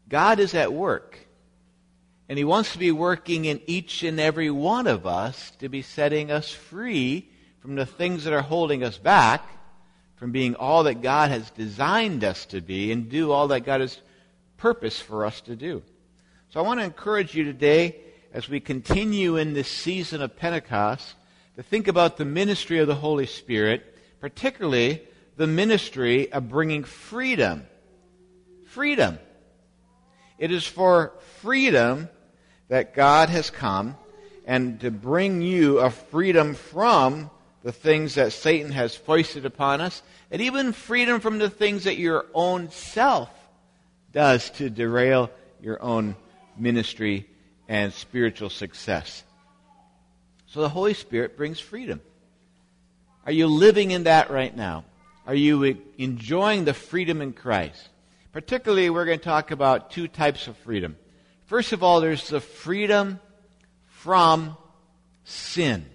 God is at work. And He wants to be working in each and every one of us to be setting us free from the things that are holding us back from being all that God has designed us to be and do all that God has purposed for us to do. So I want to encourage you today, as we continue in this season of Pentecost, to think about the ministry of the Holy Spirit, particularly the ministry of bringing freedom. Freedom. It is for freedom that God has come, and to bring you a freedom from the things that Satan has foisted upon us, and even freedom from the things that your own self does to derail your own ministry and spiritual success. So the Holy Spirit brings freedom. Are you living in that right now? Are you enjoying the freedom in Christ? Particularly, we're going to talk about two types of freedom. First of all, there's the freedom from sin.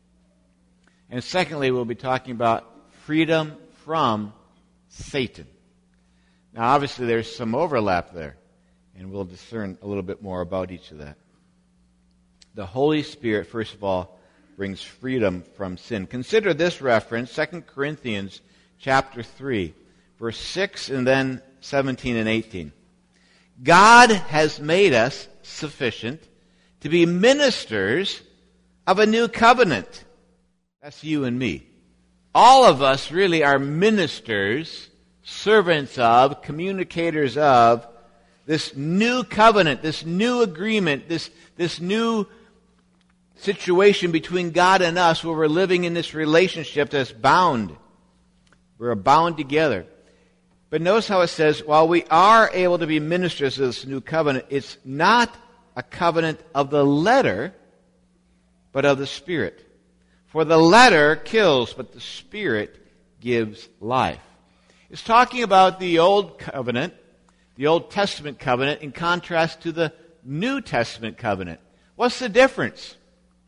And secondly, we'll be talking about freedom from Satan. Now, obviously, there's some overlap there, and we'll discern a little bit more about each of that. The Holy Spirit, first of all, brings freedom from sin. Consider this reference, 2 Corinthians chapter 3, verse 6 and then 17 and 18. God has made us sufficient to be ministers of a new covenant. That's you and me. All of us really are ministers, servants of, communicators of this new covenant, this new agreement, this new situation between God and us where we're living in this relationship that's bound. We're bound together. But notice how it says, while we are able to be ministers of this new covenant, it's not a covenant of the letter, but of the Spirit. For the letter kills, but the Spirit gives life. It's talking about the Old Covenant, the Old Testament covenant, in contrast to the New Testament covenant. What's the difference?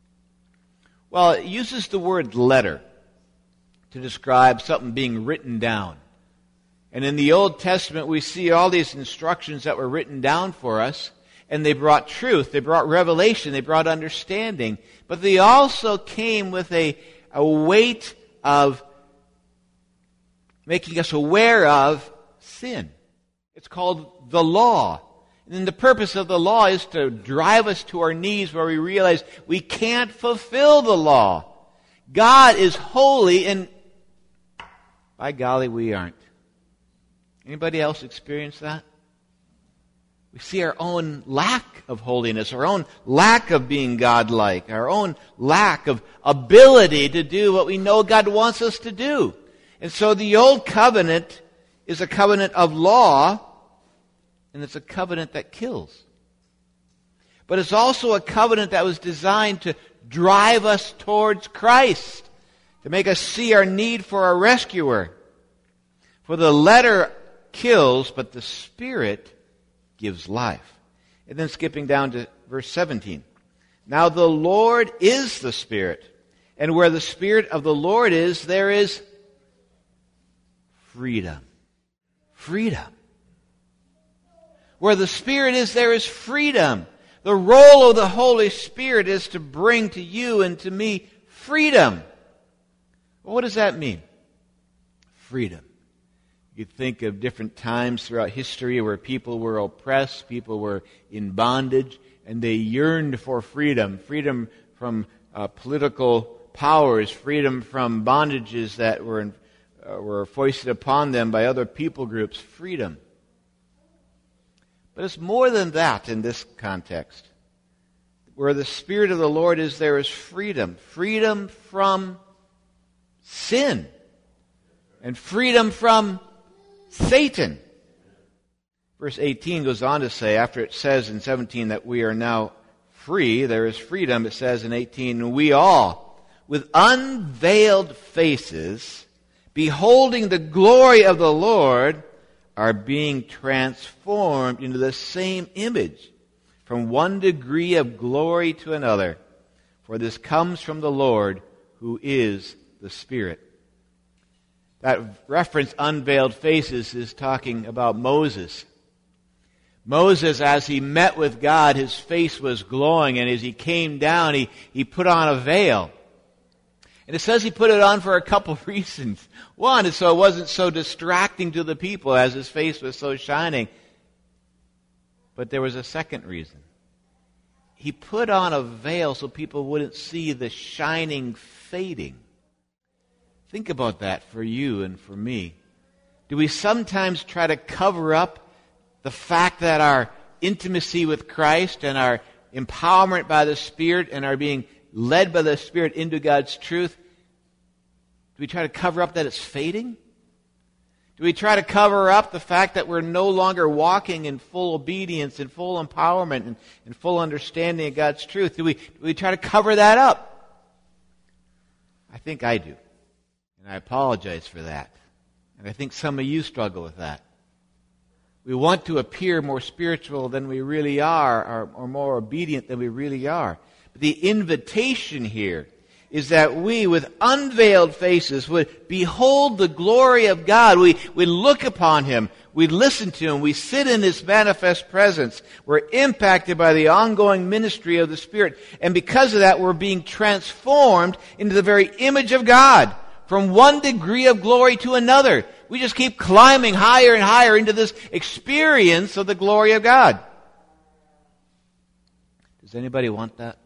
Well, it uses the word letter to describe something being written down. And in the Old Testament, we see all these instructions that were written down for us, and they brought truth, they brought revelation, they brought understanding, but they also came with a weight of making us aware of sin. It's called the law. And then the purpose of the law is to drive us to our knees where we realize we can't fulfill the law. God is holy, and by golly, we aren't. Anybody else experience that? We see our own lack of holiness, our own lack of being God-like, our own lack of ability to do what we know God wants us to do. And so the Old Covenant is a covenant of law, and it's a covenant that kills. But it's also a covenant that was designed to drive us towards Christ, to make us see our need for a rescuer. For the letter kills, but the Spirit gives life. And then skipping down to verse 17. Now the Lord is the Spirit, and where the Spirit of the Lord is, there is freedom. Freedom. Where the Spirit is, there is freedom. The role of the Holy Spirit is to bring to you and to me freedom. Well, what does that mean? Freedom. You think of different times throughout history where people were oppressed, people were in bondage, and they yearned for freedom. Freedom from political powers, freedom from bondages that were foisted upon them by other people groups. Freedom. But it's more than that in this context. Where the Spirit of the Lord is, there is freedom. Freedom from sin. And freedom from Satan. Verse 18 goes on to say, after it says in 17 that we are now free, there is freedom, it says in 18, we all, with unveiled faces, beholding the glory of the Lord, are being transformed into the same image, from one degree of glory to another. For this comes from the Lord, who is the Spirit. That reference, unveiled faces, is talking about Moses. Moses, as he met with God, his face was glowing, and as he came down, he put on a veil. And it says he put it on for a couple of reasons. One is so it wasn't so distracting to the people as his face was so shining. But there was a second reason. He put on a veil so people wouldn't see the shining fading. Think about that for you and for me. Do we sometimes try to cover up the fact that our intimacy with Christ and our empowerment by the Spirit and our being led by the Spirit into God's truth, do we try to cover up that it's fading? Do we try to cover up the fact that we're no longer walking in full obedience and full empowerment and full understanding of God's truth? Do we try to cover that up? I think I do. And I apologize for that. And I think some of you struggle with that. We want to appear more spiritual than we really are, or more obedient than we really are. But the invitation here is that we, with unveiled faces, would behold the glory of God. We look upon Him. We listen to Him. We sit in His manifest presence. We're impacted by the ongoing ministry of the Spirit. And because of that, we're being transformed into the very image of God, from one degree of glory to another. We just keep climbing higher and higher into this experience of the glory of God. Does anybody want that?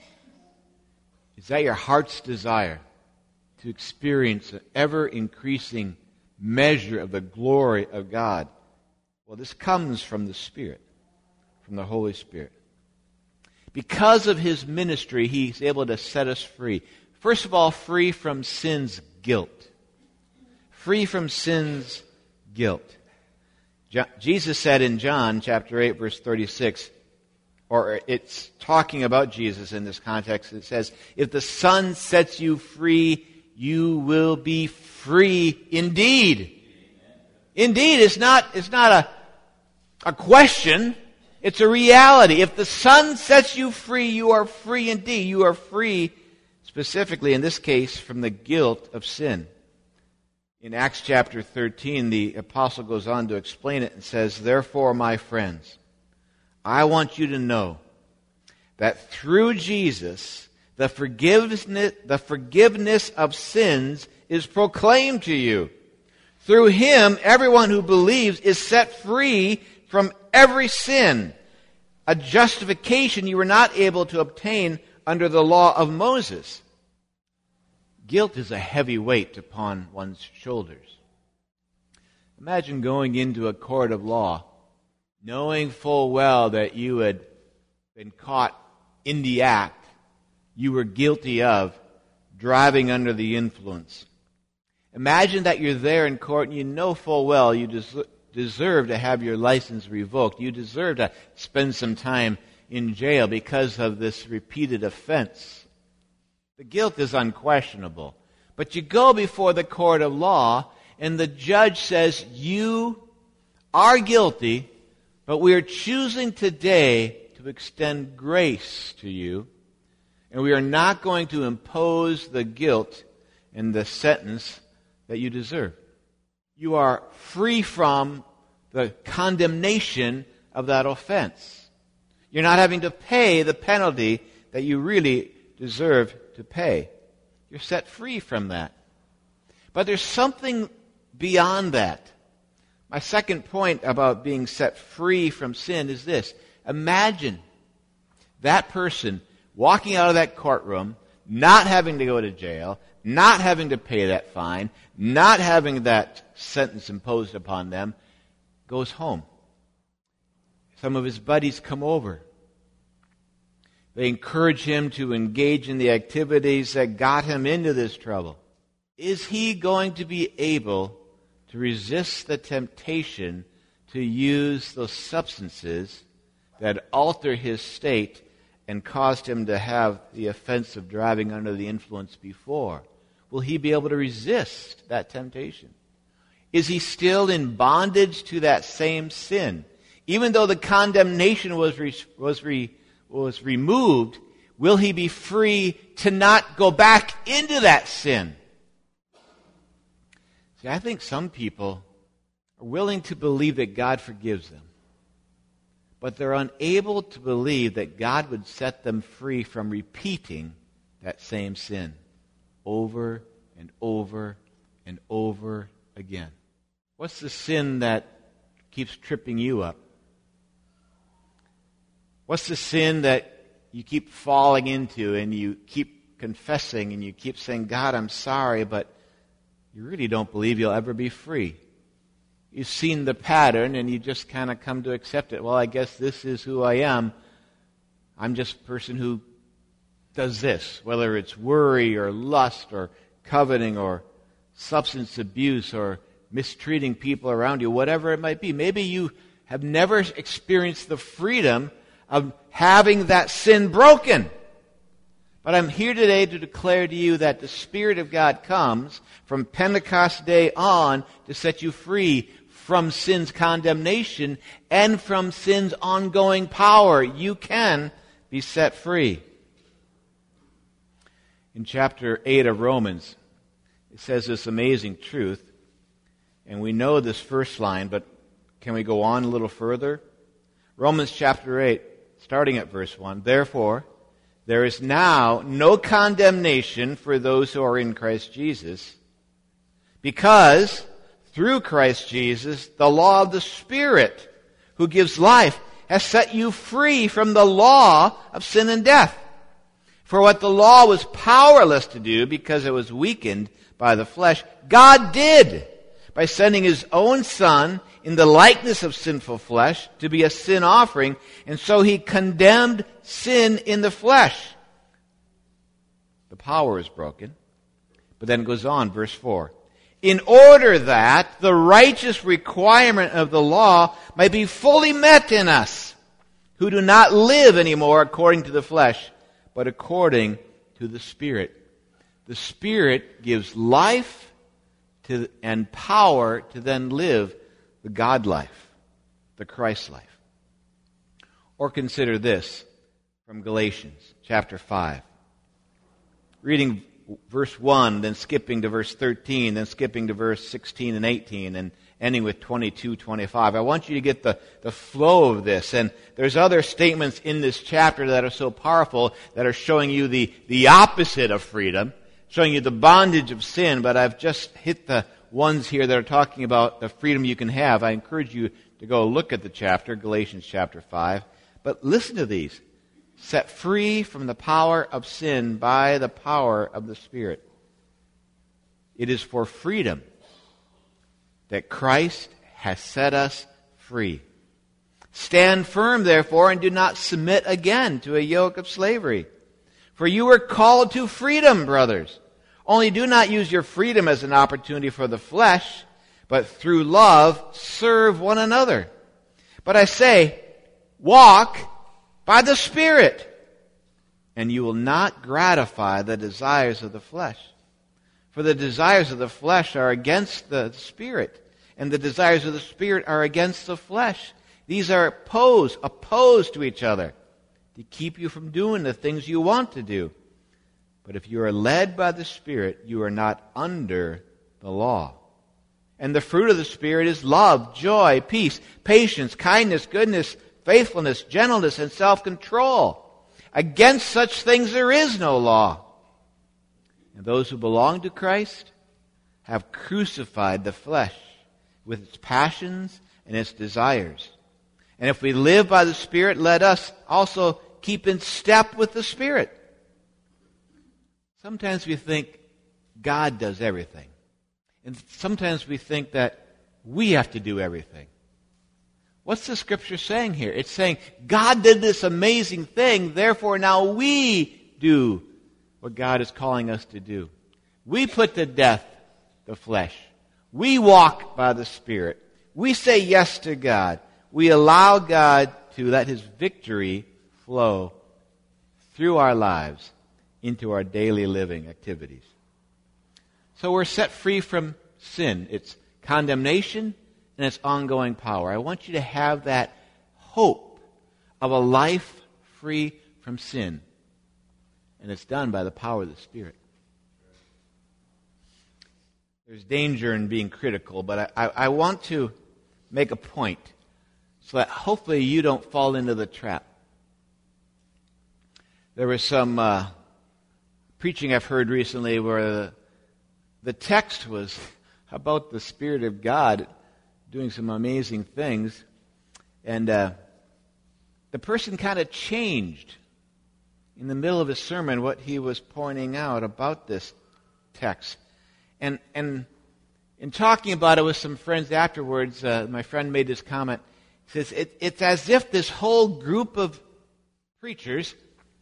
Is that your heart's desire, to experience an ever-increasing measure of the glory of God? Well, this comes from the Spirit, from the Holy Spirit. Because of His ministry, He's able to set us free. First of all, free from sin's guilt. Free from sin's guilt. Jesus said in John chapter 8, verse 36, or it's talking about Jesus in this context. It says, if the Son sets you free, you will be free indeed. Indeed, it's not a question. It's a reality. If the Son sets you free, you are free indeed. You are free, specifically in this case, from the guilt of sin. In Acts chapter 13, the apostle goes on to explain it and says, therefore, my friends, I want you to know that through Jesus, the forgiveness of sins is proclaimed to you. Through Him, everyone who believes is set free from every sin, a justification you were not able to obtain under the law of Moses. Guilt is a heavy weight upon one's shoulders. Imagine going into a court of law, knowing full well that you had been caught in the act you were guilty of driving under the influence. Imagine that you're there in court and you know full well you deserve to have your license revoked. You deserve to spend some time in jail because of this repeated offense. The guilt is unquestionable. But you go before the court of law and the judge says, you are guilty, but we are choosing today to extend grace to you, and we are not going to impose the guilt and the sentence that you deserve. You are free from the condemnation of that offense. You're not having to pay the penalty that you really deserve to pay. You're set free from that. But there's something beyond that. My second point about being set free from sin is this. Imagine that person walking out of that courtroom, not having to go to jail, not having to pay that fine, not having that sentence imposed upon them, goes home. Some of his buddies come over. They encourage him to engage in the activities that got him into this trouble. Is he going to be able to resist the temptation to use those substances that alter his state and caused him to have the offense of driving under the influence before? Will he be able to resist that temptation? Is he still in bondage to that same sin? Even though the condemnation was removed, will he be free to not go back into that sin? See, I think some people are willing to believe that God forgives them. but they're unable to believe that God would set them free from repeating that same sin over and over and over again. What's the sin that keeps tripping you up? What's the sin that you keep falling into and you keep confessing and you keep saying, God, I'm sorry, but you really don't believe you'll ever be free? You've seen the pattern and you just kind of come to accept it. Well, I guess this is who I am. I'm just a person who does this, whether it's worry or lust or coveting or substance abuse or mistreating people around you, whatever it might be. Maybe you have never experienced the freedom of having that sin broken. But I'm here today to declare to you that the Spirit of God comes from Pentecost Day on to set you free from sin's condemnation and from sin's ongoing power. You can be set free. In chapter 8 of Romans, it says this amazing truth, and we know this first line, but can we go on a little further? Romans chapter 8, starting at verse 1, therefore, there is now no condemnation for those who are in Christ Jesus, because through Christ Jesus, the law of the Spirit, who gives life, has set you free from the law of sin and death. For what the law was powerless to do because it was weakened by the flesh, God did by sending His own Son in the likeness of sinful flesh to be a sin offering, and so He condemned sin in the flesh. The power is broken. But then it goes on, verse 4. In order that the righteous requirement of the law might be fully met in us, who do not live anymore according to the flesh, but according to the Spirit. The Spirit gives life and power to then live the God life, the Christ life. Or consider this from Galatians chapter 5. Reading verse 1, then skipping to verse 13, then skipping to verse 16 and 18, and ending with 22, 25. I want you to get the flow of this. And there's other statements in this chapter that are so powerful that are showing you the opposite of freedom, showing you the bondage of sin, but I've just hit the ones here that are talking about the freedom you can have. I encourage you to go look at the chapter, Galatians chapter 5. But listen to these. Set free from the power of sin by the power of the Spirit. It is for freedom that Christ has set us free. Stand firm, therefore, and do not submit again to a yoke of slavery. For you were called to freedom, brothers. Only do not use your freedom as an opportunity for the flesh, but through love serve one another. But I say, walk by the Spirit, and you will not gratify the desires of the flesh. For the desires of the flesh are against the Spirit, and the desires of the Spirit are against the flesh. These are opposed to each other, to keep you from doing the things you want to do. But if you are led by the Spirit, you are not under the law. And the fruit of the Spirit is love, joy, peace, patience, kindness, goodness, faithfulness, gentleness, and self-control. Against such things there is no law. And those who belong to Christ have crucified the flesh with its passions and its desires. And if we live by the Spirit, let us also keep in step with the Spirit. Sometimes we think God does everything. And sometimes we think that we have to do everything. What's the Scripture saying here? It's saying God did this amazing thing, therefore now we do what God is calling us to do. We put to death the flesh. We walk by the Spirit. We say yes to God. We allow God to let His victory flow through our lives into our daily living activities. So we're set free from sin, its condemnation, and its ongoing power. I want you to have that hope of a life free from sin. And it's done by the power of the Spirit. There's danger in being critical, but I want to make a point so that hopefully you don't fall into the trap. There was some preaching I've heard recently where the text was about the Spirit of God doing some amazing things, and the person kind of changed in the middle of his sermon what he was pointing out about this text. And in talking about it with some friends afterwards, my friend made this comment. He says, it's as if this whole group of preachers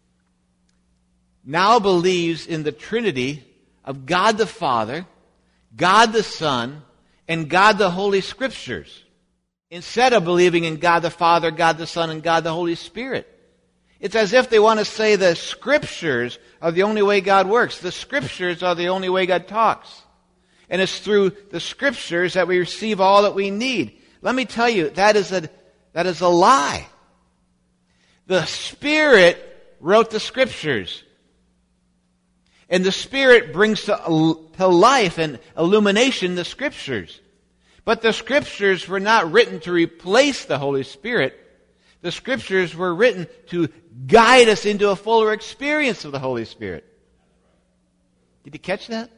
now believes in the Trinity of God the Father, God the Son, and God the Holy Scriptures, instead of believing in God the Father, God the Son, and God the Holy Spirit. It's as if they want to say the Scriptures are the only way God works. The Scriptures are the only way God talks. And it's through the Scriptures that we receive all that we need. Let me tell you, that is a lie. The Spirit wrote the Scriptures. And the Spirit brings to life and illumination the Scriptures. But the Scriptures were not written to replace the Holy Spirit. The Scriptures were written to guide us into a fuller experience of the Holy Spirit. Did you catch that?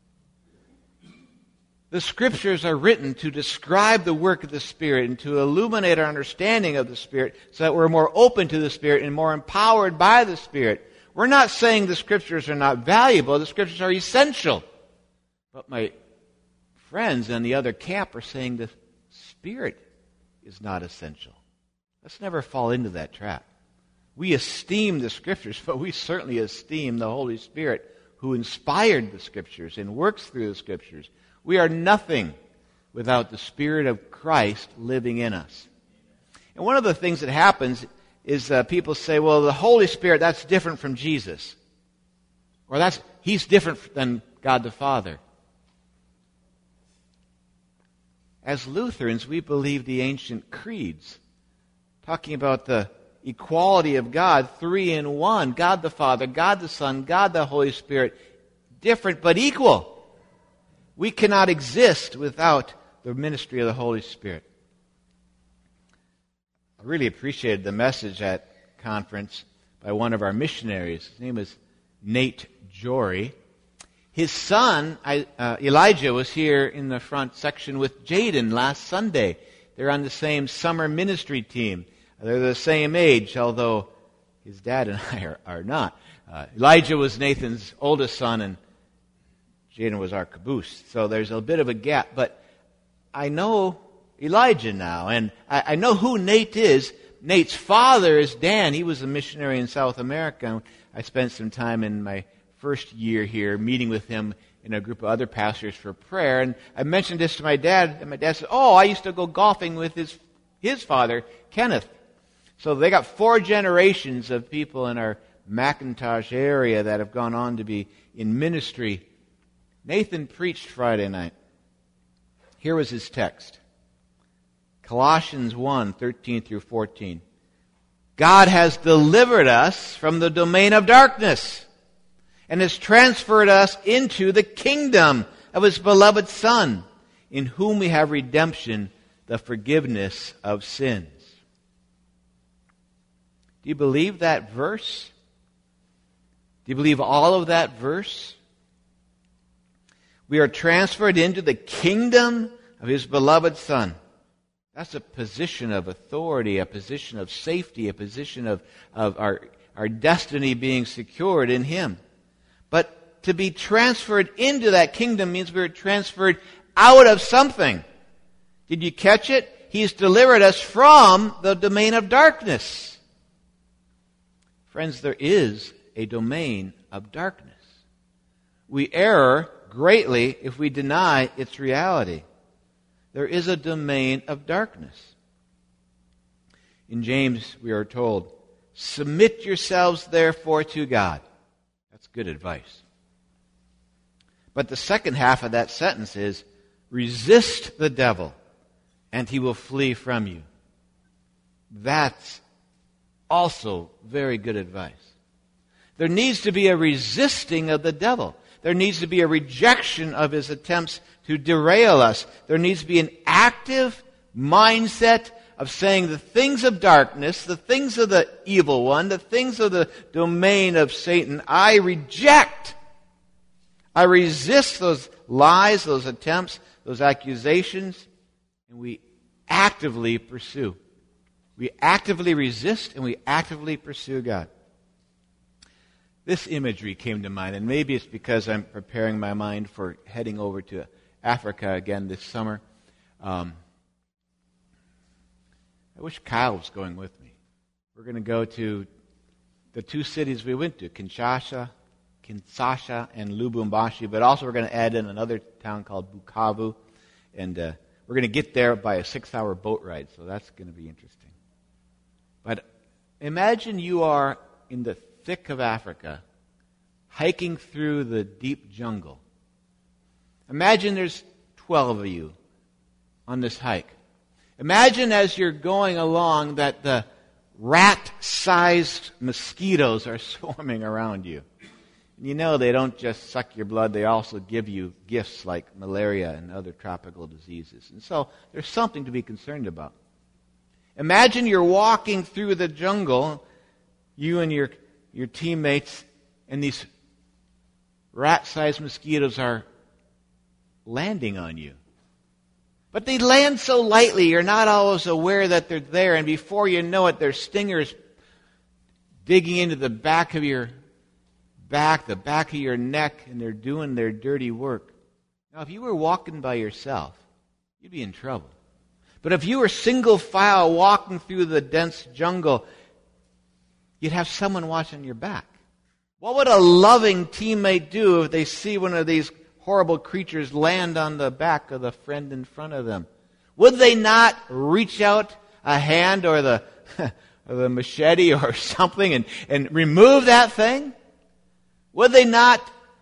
The Scriptures are written to describe the work of the Spirit and to illuminate our understanding of the Spirit so that we're more open to the Spirit and more empowered by the Spirit. We're not saying the Scriptures are not valuable. The Scriptures are essential. But my friends in the other camp are saying the Spirit is not essential. Let's never fall into that trap. We esteem the Scriptures, but we certainly esteem the Holy Spirit who inspired the Scriptures and works through the Scriptures. We are nothing without the Spirit of Christ living in us. And one of the things that happens is people say, well, the Holy Spirit, that's different from Jesus. Or He's different than God the Father. As Lutherans, we believe the ancient creeds, talking about the equality of God, three in one, God the Father, God the Son, God the Holy Spirit, different but equal. We cannot exist without the ministry of the Holy Spirit. I really appreciated the message at conference by one of our missionaries. His name is Nate Jory. His son, Elijah, was here in the front section with Jaden last Sunday. They're on the same summer ministry team. They're the same age, although his dad and I are not. Elijah was Nathan's oldest son, and Jaden was our caboose. So there's a bit of a gap. But I know Elijah now, and I know who Nate is. Nate's father is Dan. He was a missionary in South America. I spent some time in my first year here meeting with him and a group of other pastors for prayer. And I mentioned this to my dad, and my dad said, oh, I used to go golfing with his father, Kenneth. So they got 4 generations of people in our McIntosh area that have gone on to be in ministry. Nathan preached Friday night. Here was his text. Colossians 1:13 through 14. God has delivered us from the domain of darkness and has transferred us into the kingdom of His beloved Son, in whom we have redemption, the forgiveness of sins. Do you believe that verse? Do you believe all of that verse? We are transferred into the kingdom of His beloved Son. That's a position of authority, a position of safety, a position of our destiny being secured in Him. But to be transferred into that kingdom means we're transferred out of something. Did you catch it? He's delivered us from the domain of darkness. Friends, there is a domain of darkness. We err greatly if we deny its reality. There is a domain of darkness. In James, we are told, submit yourselves therefore to God. That's good advice. But the second half of that sentence is, resist the devil, and he will flee from you. That's also very good advice. There needs to be a resisting of the devil. There needs to be a rejection of his attempts to derail us. There needs to be an active mindset of saying the things of darkness, the things of the evil one, the things of the domain of Satan, I reject. I resist those lies, those attempts, those accusations, and we actively pursue. We actively resist and we actively pursue God. This imagery came to mind, and maybe it's because I'm preparing my mind for heading over to Africa again this summer. I wish Kyle was going with me. We're going to go to the two cities we went to, Kinshasa and Lubumbashi, but also we're going to add in another town called Bukavu, and we're going to get there by a 6-hour boat ride, so that's going to be interesting. But imagine you are in the thick of Africa, hiking through the deep jungle. Imagine there's 12 of you on this hike. Imagine as you're going along that the rat-sized mosquitoes are swarming around you. And you know they don't just suck your blood, they also give you gifts like malaria and other tropical diseases. And so there's something to be concerned about. Imagine you're walking through the jungle, you and your teammates, and these rat-sized mosquitoes are landing on you. But they land so lightly, you're not always aware that they're there, and before you know it, their stingers digging into the back of your back, the back of your neck, and they're doing their dirty work. Now, if you were walking by yourself, you'd be in trouble. But if you were single file walking through the dense jungle, you'd have someone watching your back. What would a loving teammate do if they see one of these horrible creatures land on the back of the friend in front of them? Would they not reach out a hand or the machete or something and remove that thing? Would they not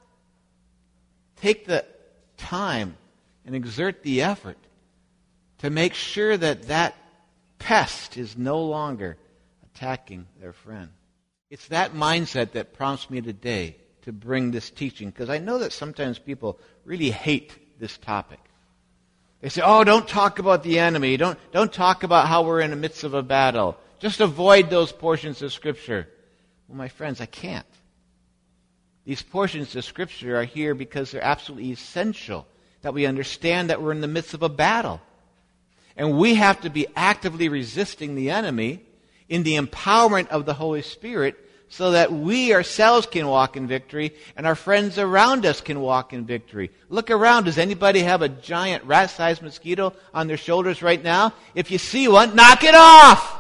take the time and exert the effort to make sure that that pest is no longer attacking their friend? It's that mindset that prompts me today to bring this teaching, because I know that sometimes people really hate this topic. They say, oh, don't talk about the enemy. Don't talk about how we're in the midst of a battle. Just avoid those portions of Scripture. Well, my friends, I can't. These portions of Scripture are here because they're absolutely essential that we understand that we're in the midst of a battle. And we have to be actively resisting the enemy in the empowerment of the Holy Spirit so that we ourselves can walk in victory and our friends around us can walk in victory. Look around. Does anybody have a giant rat-sized mosquito on their shoulders right now? If you see one, knock it off!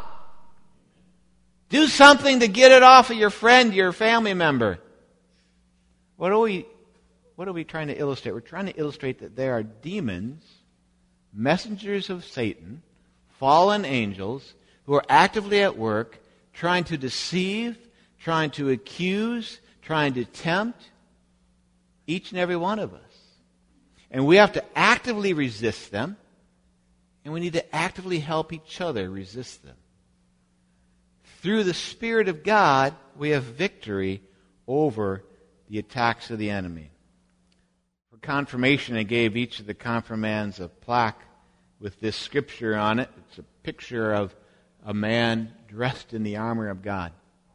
Do something to get it off of your friend, your family member. What are we trying to illustrate? We're trying to illustrate that there are demons, messengers of Satan, fallen angels, who are actively at work, trying to deceive, trying to accuse, trying to tempt each and every one of us. And we have to actively resist them, and we need to actively help each other resist them. Through the Spirit of God, we have victory over the attacks of the enemy. For confirmation, I gave each of the confirmands a plaque with this scripture on it. It's a picture of a man dressed in the armor of God.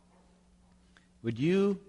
Would you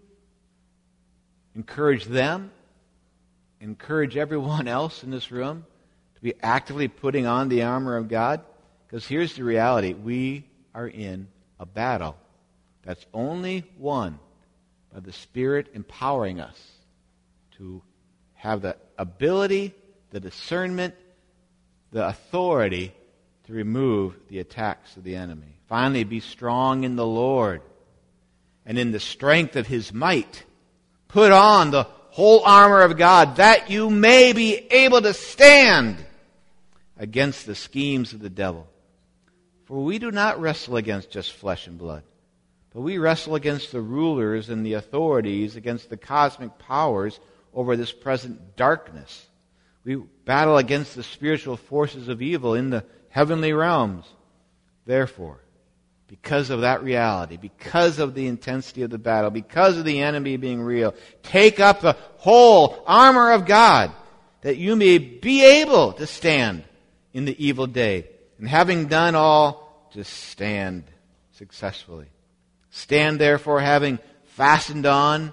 encourage them, encourage everyone else in this room to be actively putting on the armor of God? Because here's the reality. We are in a battle that's only won by the Spirit empowering us to have the ability, the discernment, the authority to remove the attacks of the enemy. Finally, be strong in the Lord and in the strength of His might. Put on the whole armor of God that you may be able to stand against the schemes of the devil. For we do not wrestle against just flesh and blood, but we wrestle against the rulers and the authorities, against the cosmic powers over this present darkness. We battle against the spiritual forces of evil in the heavenly realms. Therefore, because of that reality, because of the intensity of the battle, because of the enemy being real, take up the whole armor of God that you may be able to stand in the evil day. And having done all, to stand successfully. Stand therefore, having fastened on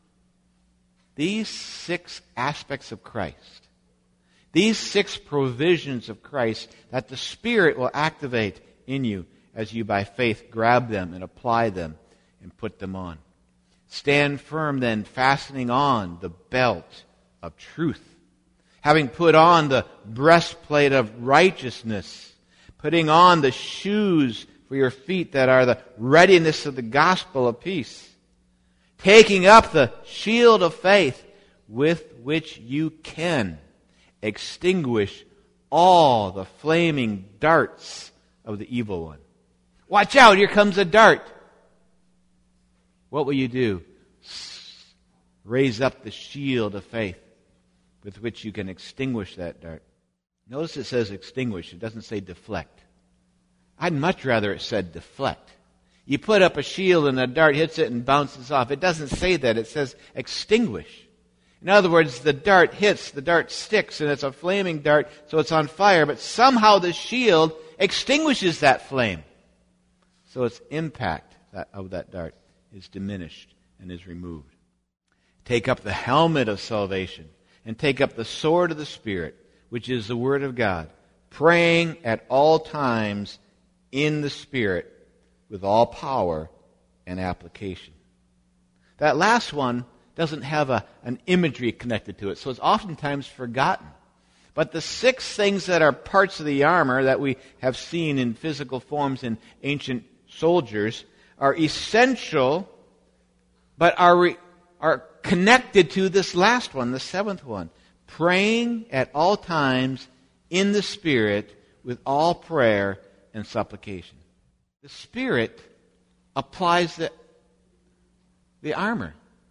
these 6 aspects of Christ, these 6 provisions of Christ that the Spirit will activate in you as you by faith grab them and apply them and put them on. Stand firm then, fastening on the belt of truth, having put on the breastplate of righteousness, putting on the shoes for your feet that are the readiness of the gospel of peace, taking up the shield of faith with which you can extinguish all the flaming darts of the evil one. Watch out, here comes a dart. What will you do? Raise up the shield of faith with which you can extinguish that dart. Notice it says extinguish. It doesn't say deflect. I'd much rather it said deflect. You put up a shield and a dart hits it and bounces off. It doesn't say that. It says extinguish. In other words, the dart hits, the dart sticks, and it's a flaming dart, so it's on fire, but somehow the shield extinguishes that flame. So its impact of that dart is diminished and is removed. Take up the helmet of salvation and take up the sword of the Spirit, which is the Word of God, praying at all times in the Spirit with all power and application. That last one doesn't have an imagery connected to it, so it's oftentimes forgotten. But the 6 things that are parts of the armor that we have seen in physical forms in ancient soldiers are essential, but are connected to this last one, the 7th one. Praying at all times in the Spirit with all prayer and supplication. The Spirit applies the armor.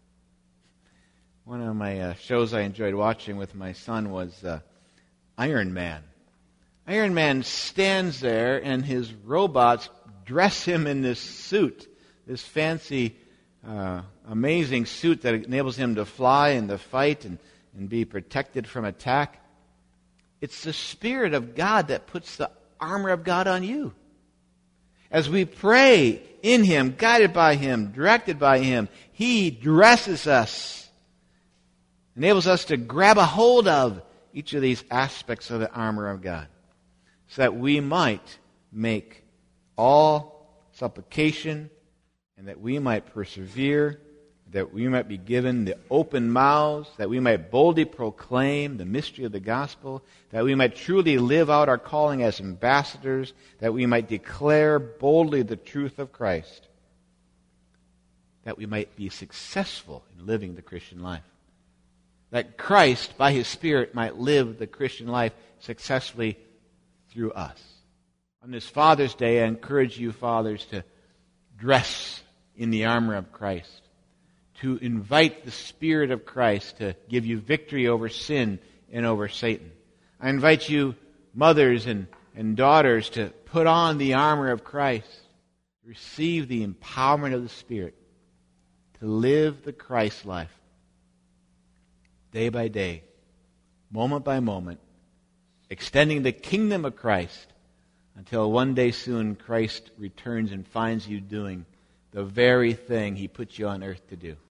One of my shows I enjoyed watching with my son was Iron Man. Iron Man stands there and his robots dress him in this suit, this fancy, amazing suit that enables him to fly and to fight and be protected from attack. It's the Spirit of God that puts the armor of God on you. As we pray in Him, guided by Him, directed by Him, He dresses us, enables us to grab a hold of each of these aspects of the armor of God, so that we might make all supplication, and that we might persevere, that we might be given the open mouths, that we might boldly proclaim the mystery of the gospel, that we might truly live out our calling as ambassadors, that we might declare boldly the truth of Christ, that we might be successful in living the Christian life. That Christ, by His Spirit, might live the Christian life successfully through us. On this Father's Day, I encourage you, fathers, to dress in the armor of Christ, to invite the Spirit of Christ to give you victory over sin and over Satan. I invite you, mothers and daughters, to put on the armor of Christ, receive the empowerment of the Spirit, to live the Christ life, day by day, moment by moment, extending the kingdom of Christ until one day soon Christ returns and finds you doing the very thing He put you on earth to do.